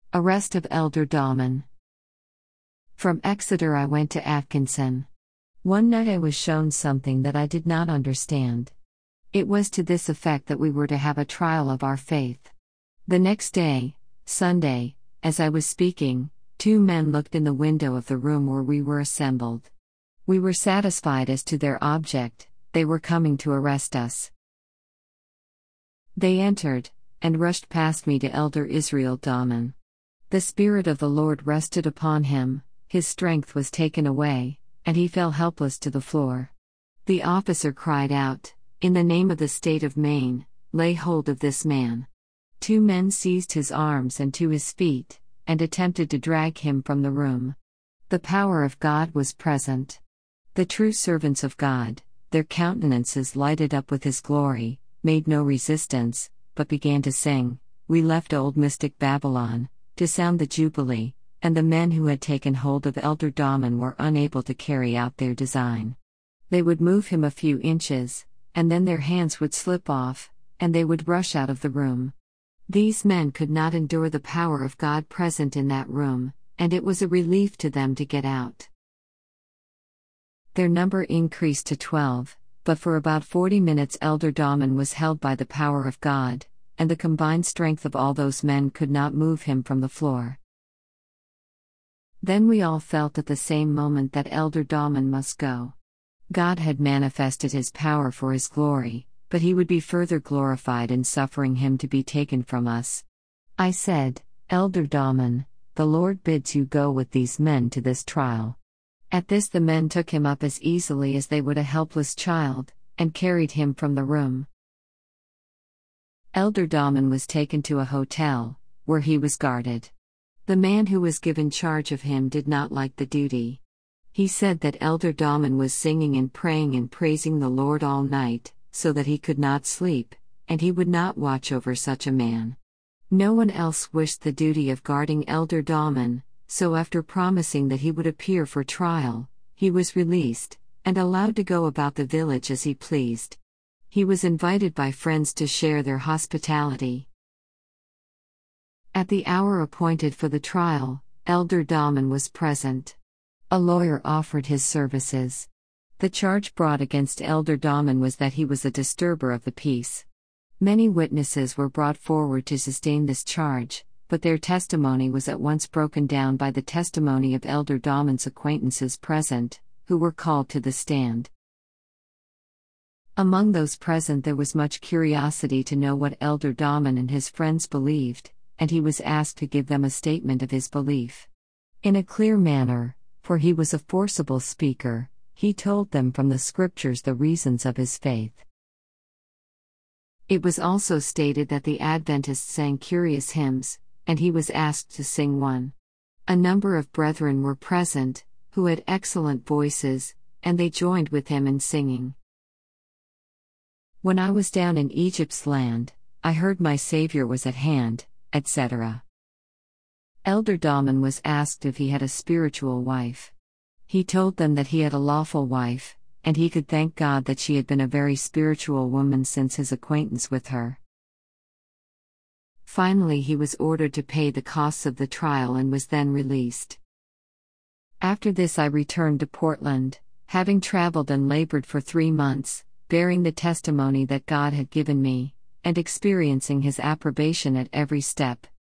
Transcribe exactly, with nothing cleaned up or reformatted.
Arrest of Elder Dahman. From Exeter I went to Atkinson. One night I was shown something that I did not understand. It was to this effect that we were to have a trial of our faith. The next day, Sunday, as I was speaking, two men looked in the window of the room where we were assembled. We were satisfied as to their object. They were coming to arrest us. They entered, and rushed past me to Elder Israel Dahman. The Spirit of the Lord rested upon him, his strength was taken away, and he fell helpless to the floor. The officer cried out, "In the name of the state of Maine, lay hold of this man." Two men seized his arms and to his feet, and attempted to drag him from the room. The power of God was present. The true servants of God, their countenances lighted up with His glory, made no resistance, but began to sing, "We left old mystic Babylon," to sound the Jubilee, and the men who had taken hold of Elder Dahman were unable to carry out their design. They would move him a few inches, and then their hands would slip off, and they would rush out of the room. These men could not endure the power of God present in that room, and it was a relief to them to get out. Their number increased to twelve, but for about forty minutes Elder Dahman was held by the power of God, and the combined strength of all those men could not move him from the floor. Then we all felt at the same moment that Elder Dahman must go. God had manifested His power for His glory, but He would be further glorified in suffering him to be taken from us. I said, "Elder Dahman, the Lord bids you go with these men to this trial." At this the men took him up as easily as they would a helpless child, and carried him from the room. Elder Dahman was taken to a hotel, where he was guarded. The man who was given charge of him did not like the duty. He said that Elder Dahman was singing and praying and praising the Lord all night, so that he could not sleep, and he would not watch over such a man. No one else wished the duty of guarding Elder Dahman, so after promising that he would appear for trial, he was released, and allowed to go about the village as he pleased. He was invited by friends to share their hospitality. At the hour appointed for the trial, Elder Dahman was present. A lawyer offered his services. The charge brought against Elder Dahman was that he was a disturber of the peace. Many witnesses were brought forward to sustain this charge, but their testimony was at once broken down by the testimony of Elder Dahman's acquaintances present, who were called to the stand. Among those present there was much curiosity to know what Elder Dahman and his friends believed, and he was asked to give them a statement of his belief. In a clear manner, for he was a forcible speaker, he told them from the scriptures the reasons of his faith. It was also stated that the Adventists sang curious hymns, and he was asked to sing one. A number of brethren were present, who had excellent voices, and they joined with him in singing. "When I was down in Egypt's land, I heard my Savior was at hand," et cetera. Elder Dahman was asked if he had a spiritual wife. He told them that he had a lawful wife, and he could thank God that she had been a very spiritual woman since his acquaintance with her. Finally he was ordered to pay the costs of the trial and was then released. After this I returned to Portland, having traveled and labored for three months, bearing the testimony that God had given me, and experiencing His approbation at every step.